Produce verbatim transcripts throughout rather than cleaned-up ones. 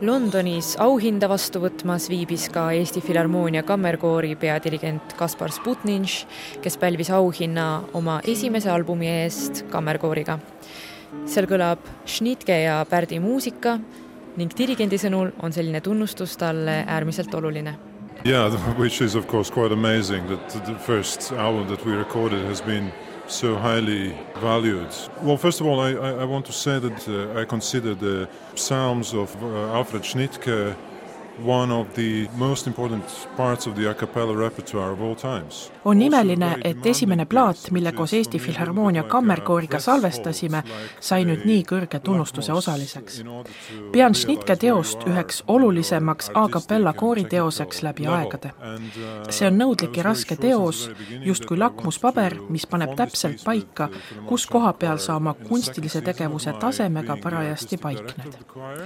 Londonis auhinda vastu võtmas viibis ka Eesti Filharmoonia kammerkoori peadirigent Kaspar Sputninš, kes pälvis auhinna oma esimese albumi eest kammerkooriga. Seal kõlab Schnitke ja Pärdi muusika ning dirigendi sõnul on selline tunnustus talle äärmiselt oluline. Yeah, which is of course quite amazing that the first album that we recorded has been so highly valued. Well, first of all, I, I want to say that uh, I consider the Psalms of uh, Alfred Schnitke one of the most important parts of the a cappella repertoire of all times. On imeline, et esimene plaat, mille koos Eesti Filharmoonia kammerkooriga salvestasime, sai nüüd nii kõrge tunnustuse osaliseks. Pean Schnitke teost üheks olulisemaks a cappella kooriteoseks läbi aegade. See on nõudlik ja raske teos, just kui lakmuspaber, mis paneb täpselt paika, kus koha peal sa oma kunstilise tegevuse tasemega parajasti paikned.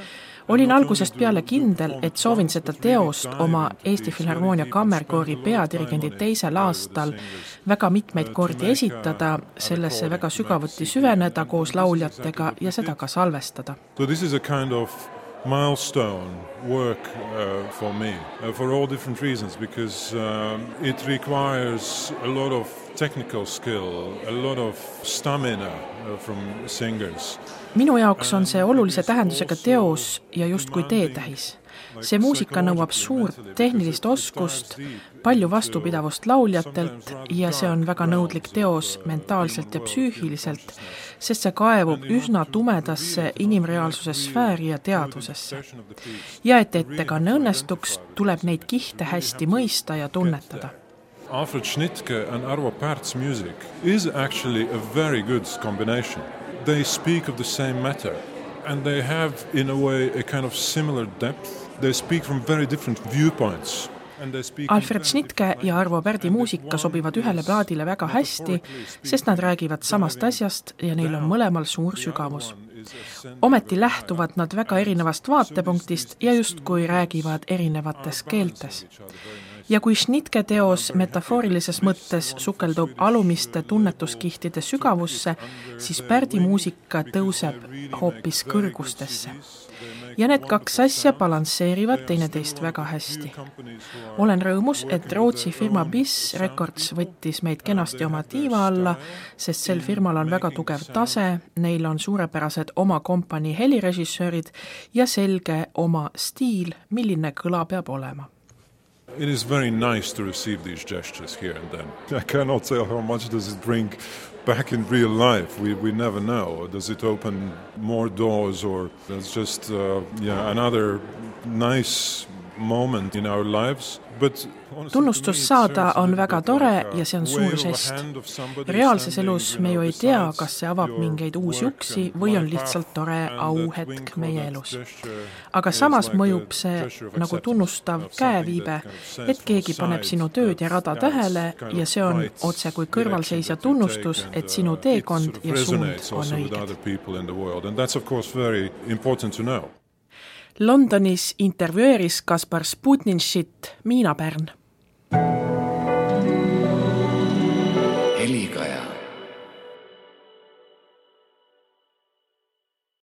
Olin algusest peale kindel, et soovin seda teost oma Eesti Filharmoonia kammerkoori peadirigendi teisel aastal väga mitmeid kordi esitada, sellesse väga sügavuti süveneda koos lauljatega ja seda ka salvestada. So this is a kind of milestone work uh, for me, uh, for all different reasons, because uh, it requires a lot of technical skill, a lot of stamina uh, from singers. Minu jaoks on see olulise tähendusega teos ja justkui teetähis. See muusika nõuab suurt tehnilist oskust, palju vastupidavust lauljatelt ja see on väga nõudlik teos mentaalselt ja psüühiliselt, sest see kaevub üsna tumedasse inimreaalsuse sfääri ja teadvusesse. Ja et ettekanne õnnestuks, tuleb neid kihte hästi mõista ja tunnetada. Alfred Schnitke and Arvo Pärt's music is actually a very good combination. They speak of the same matter and they have in a way a kind of similar depth. They speak from very different viewpoints. Alfred Schnitke ja Arvo Pärdi muusika sobivad ühele plaadile väga hästi, sest nad räägivad samast asjast ja neil on mõlemal suur sügavus. Ometi lähtuvad nad väga erinevast vaatepunktist ja justkui räägivad erinevates keeltes. Ja kui Schnitke teos metafoorilises mõttes sukeldub alumiste tunnetuskihtide sügavusse, siis Pärdi muusika tõuseb hoopis kõrgustesse. Ja need kaks asja balansseerivad teineteist väga hästi. Olen rõõmus, et Rootsi firma Biss Records võttis meid kenasti oma tiiva alla, sest sel firmal on väga tugev tase, neil on suurepärased oma kompanii helirežissöörid ja selge oma stiil, milline kõla peab olema. It is very nice to receive these gestures here and then. I cannot tell how much does it bring back in real life. We we never know. Does it open more doors or it's just uh, yeah, another nice moment in our lives? But tunnustus saada on väga tore ja see on suur žest. Reaalses elus me ju ei tea, kas see avab mingeid uusi uksi või on lihtsalt tore auhetk meie elus. Aga samas mõjub see nagu tunnustav käeviibe, et keegi paneb sinu tööd ja rada tähele ja see on otse kui kõrvalseisja tunnustus, et sinu teekond ja suund on õiged. Londonis intervjueeris Kaspar Sputninšit Miina Pärn. Helikaja.